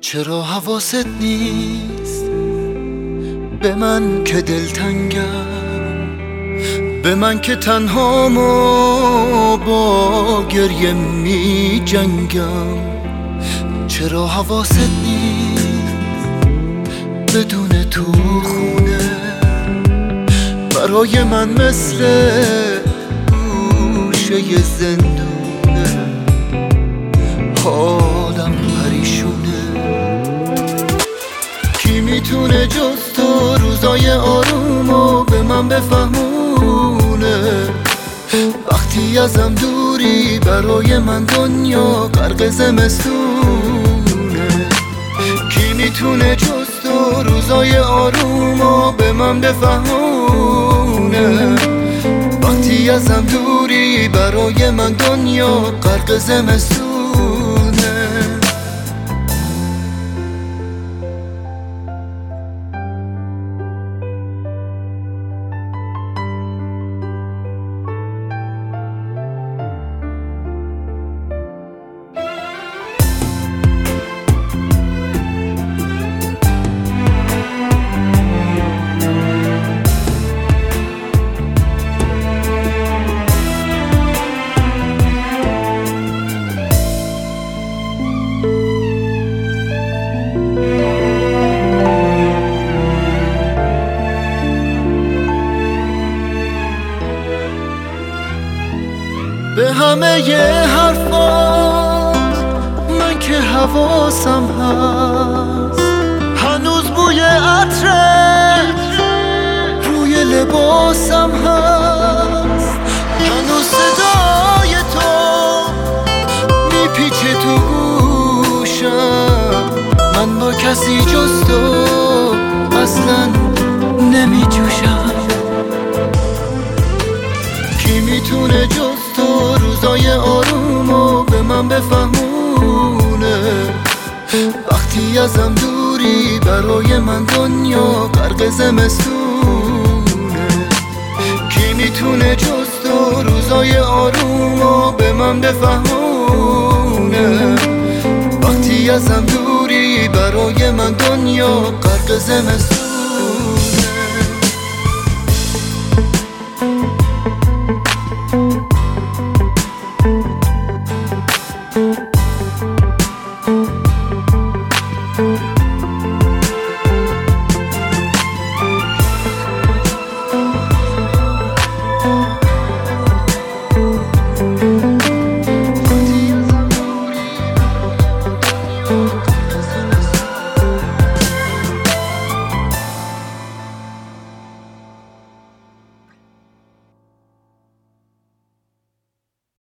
چرا حواست نیست به من که دلتنگم، به من که تنهامو با گریه می جنگم؟ چرا حواست نیست بدون تو خونه برای من مثل گوشه زندونه؟ حالم پریشونه. کی میتونه جز تو روزای آرومو به من بفهمونه؟ وقتی ازم دوری برای من دنیا غرق زمستونه. کی میتونه جز تو روزای آرومو به من بفهمونه؟ وقتی ازم دوری برای من دنیا غرق زمستونه. به همه ی حرفات من که حواسم هست، هنوز بوی عطرت روی لباسم هست، هنوز صدای تو میپیچه تو گوشم. من با کسی جز تو اصلا نمیجوشم. کی میتونه جز تو روزای آرومو به من بفهمونه؟ وقتی ازم دوری برای من دنیا غرق زمستونه. کی میتونه جز تو روزای آرومو به من بفهمونه؟ وقتی ازم دوری برای من دنیا غرق زمستونه.